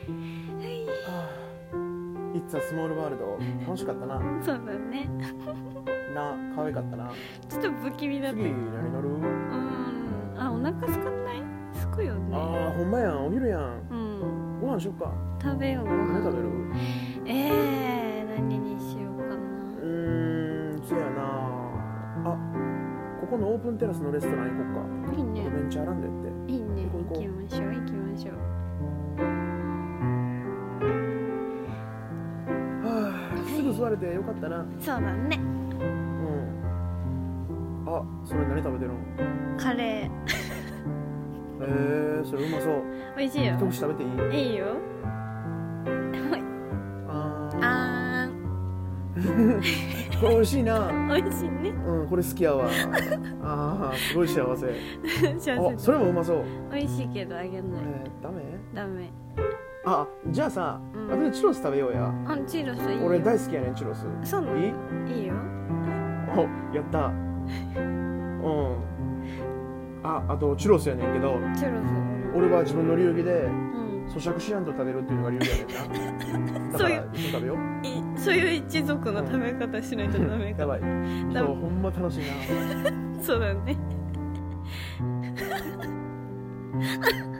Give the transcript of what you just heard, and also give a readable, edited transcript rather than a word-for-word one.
It's a small world 楽しかったな。 そうだね。 可愛かったな。 ちょっと不気味だった。 次何乗る？ あ、お腹すかない？すくよね。 ああ、ほんまやん、お昼やん。 うん。 ご飯しよっか。 食べよう。 何食べる？ 何にしようかな。 そうやな。あ、ここのオープンテラスのレストラン行こうか。 いいね。 ベンチャーランデって。 いいね。 行こう行きましょう。行きましょう。 すぐ座れてよかったな。 そうだね。 あ、それ何食べてるの？ カレそれうまそう。 ー。美味しいよ。 一口食べていい？ いいよ。 これ美味しいな。 美味しいね。 これ好きやわ。すごい幸せ。それもうまそう。 美味しいけどあげない。ダメ。 じゃあさ、後でチュロス食べようや。 チュロスいいよ。俺大好きやねん、チュロス。 そうなの？いいよ。 やった。あとチュロスやねんけど、俺は自分の流儀で咀嚼しやんと食べるっていうのが流儀やねんな。だから一緒に食べよう。 そういう一族の食べ方しないとダメか。 やばい。そう、ほんま楽しいな。 そうだね。